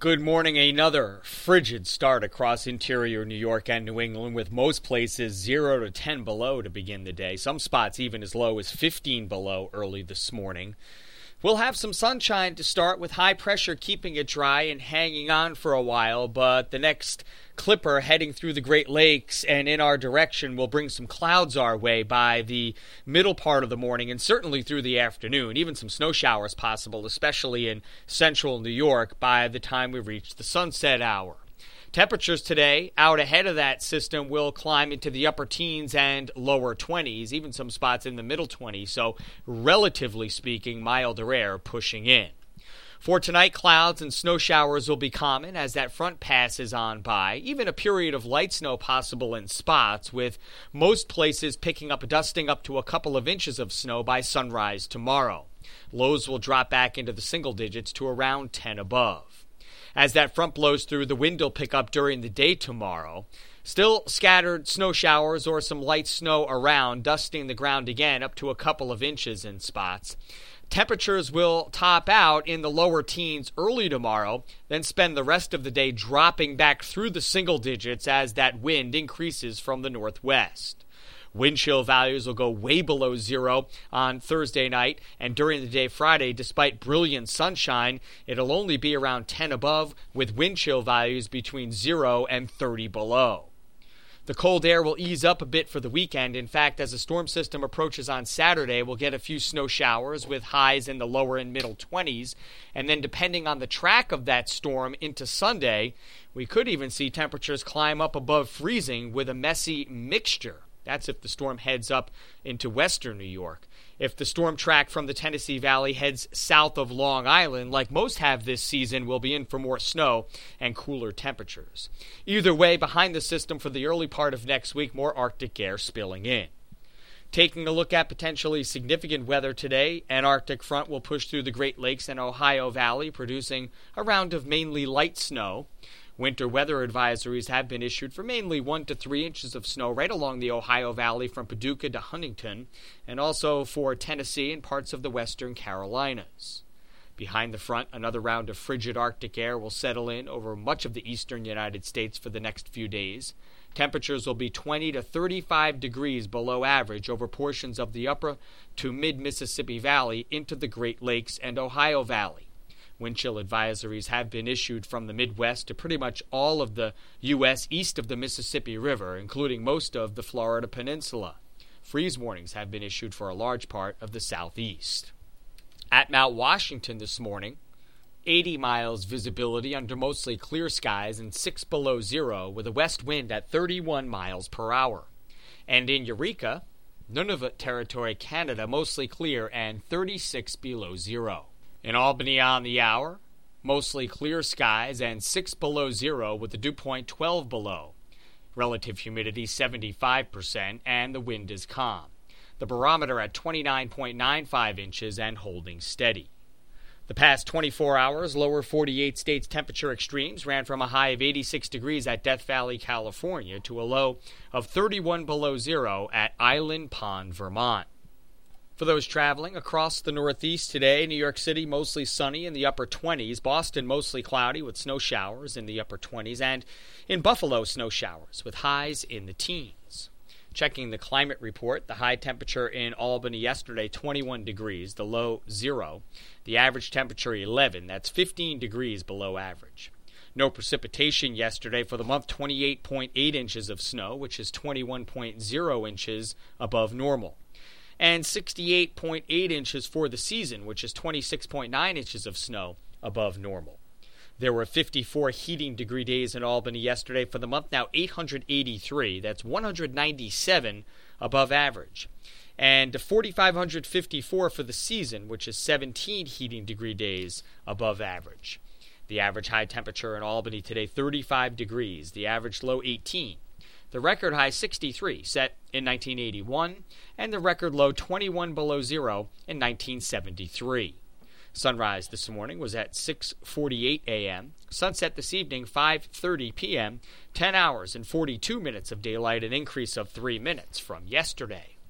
Good morning. Another frigid start across interior New York and New England, with most places 0 to 10 below to begin the day. Some spots even as low as 15 below early this morning. We'll have some sunshine to start, with high pressure keeping it dry and hanging on for a while, but the next clipper heading through the Great Lakes and in our direction will bring some clouds our way by the middle part of the morning and certainly through the afternoon. Even some snow showers possible, especially in central New York, by the time we reach the sunset hour. Temperatures today out ahead of that system will climb into the upper teens and lower 20s, even some spots in the middle 20s, so relatively speaking, milder air pushing in. For tonight, clouds and snow showers will be common as that front passes on by. Even a period of light snow possible in spots, with most places picking up dusting up to a couple of inches of snow by sunrise tomorrow. Lows will drop back into the single digits to around 10 above. As that front blows through, the wind will pick up during the day tomorrow. Still scattered snow showers or some light snow around, dusting the ground again up to a couple of inches in spots. Temperatures will top out in the lower teens early tomorrow, then spend the rest of the day dropping back through the single digits as that wind increases from the northwest. Wind chill values will go way below zero on Thursday night, and during the day Friday, despite brilliant sunshine, it'll only be around 10 above, with wind chill values between 0 and 30 below. The cold air will ease up a bit for the weekend. In fact, as the storm system approaches on Saturday, we'll get a few snow showers with highs in the lower and middle 20s. And then depending on the track of that storm into Sunday, we could even see temperatures climb up above freezing with a messy mixture. That's if the storm heads up into western New York. If the storm track from the Tennessee Valley heads south of Long Island, like most have this season, we'll be in for more snow and cooler temperatures. Either way, behind the system for the early part of next week, more Arctic air spilling in. Taking a look at potentially significant weather today, an Arctic front will push through the Great Lakes and Ohio Valley, producing a round of mainly light snow. Winter weather advisories have been issued for mainly 1 to 3 inches of snow right along the Ohio Valley from Paducah to Huntington, and also for Tennessee and parts of the western Carolinas. Behind the front, another round of frigid Arctic air will settle in over much of the eastern United States for the next few days. Temperatures will be 20 to 35 degrees below average over portions of the upper to mid-Mississippi Valley into the Great Lakes and Ohio Valley. Wind chill advisories have been issued from the Midwest to pretty much all of the U.S. east of the Mississippi River, including most of the Florida Peninsula. Freeze warnings have been issued for a large part of the southeast. At Mount Washington this morning, 80 miles visibility under mostly clear skies and 6 below zero, with a west wind at 31 miles per hour. And in Eureka, Nunavut Territory, Canada, mostly clear and 36 below zero. In Albany on the hour, mostly clear skies and 6 below zero with the dew point 12 below. Relative humidity 75% and the wind is calm. The barometer at 29.95 inches and holding steady. The past 24 hours, lower 48 states temperature extremes ran from a high of 86 degrees at Death Valley, California, to a low of 31 below zero at Island Pond, Vermont. For those traveling across the Northeast today, New York City mostly sunny in the upper 20s, Boston mostly cloudy with snow showers in the upper 20s, and in Buffalo snow showers with highs in the teens. Checking the climate report, the high temperature in Albany yesterday, 21 degrees, the low 0. The average temperature 11, that's 15 degrees below average. No precipitation yesterday for the month, 28.8 inches of snow, which is 21.0 inches above normal. And 68.8 inches for the season, which is 26.9 inches of snow above normal. There were 54 heating degree days in Albany yesterday for the month, now 883. That's 197 above average. And 4,554 for the season, which is 17 heating degree days above average. The average high temperature in Albany today, 35 degrees. The average low, 18. The record high 63 set in 1981, and the record low 21 below zero in 1973. Sunrise this morning was at 6:48 a.m. Sunset this evening, 5:30 p.m., 10 hours and 42 minutes of daylight, an increase of 3 minutes from yesterday.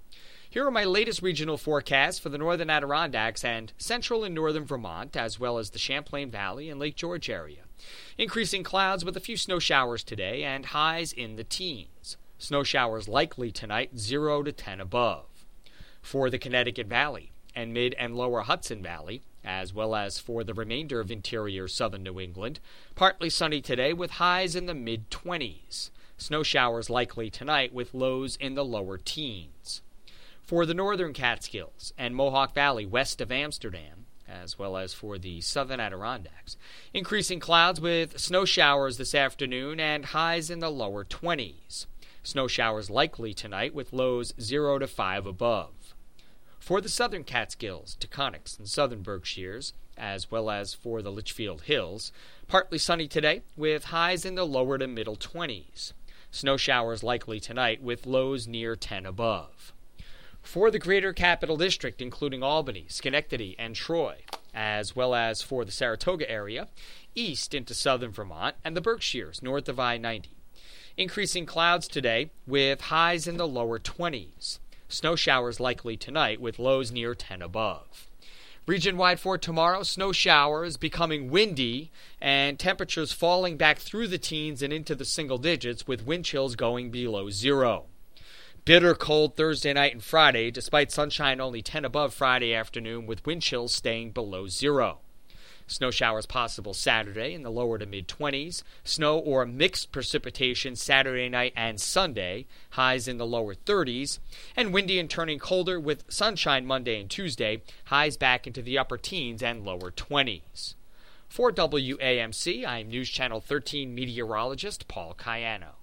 Here are my latest regional forecasts for the northern Adirondacks and central and northern Vermont, as well as the Champlain Valley and Lake George area. Increasing clouds with a few snow showers today and highs in the teens. Snow showers likely tonight, 0 to 10 above. For the Connecticut Valley and mid and lower Hudson Valley, as well as for the remainder of interior southern New England, partly sunny today with highs in the mid-20s. Snow showers likely tonight with lows in the lower teens. For the northern Catskills and Mohawk Valley west of Amsterdam, as well as for the southern Adirondacks, increasing clouds with snow showers this afternoon and highs in the lower 20s. Snow showers likely tonight with lows 0 to 5 above. For the southern Catskills, Taconics, and southern Berkshires, as well as for the Litchfield Hills, partly sunny today with highs in the lower to middle 20s. Snow showers likely tonight with lows near 10 above. For the greater Capital District, including Albany, Schenectady, and Troy, as well as for the Saratoga area, east into southern Vermont, and the Berkshires north of I-90. Increasing clouds today with highs in the lower 20s. Snow showers likely tonight with lows near 10 above. Region-wide for tomorrow, snow showers becoming windy and temperatures falling back through the teens and into the single digits with wind chills going below 0. Bitter cold Thursday night and Friday, despite sunshine only 10 above Friday afternoon with wind chills staying below 0. Snow showers possible Saturday in the lower to mid-20s. Snow or mixed precipitation Saturday night and Sunday, highs in the lower 30s. And windy and turning colder with sunshine Monday and Tuesday, highs back into the upper teens and lower 20s. For WAMC, I'm News Channel 13 meteorologist Paul Cayano.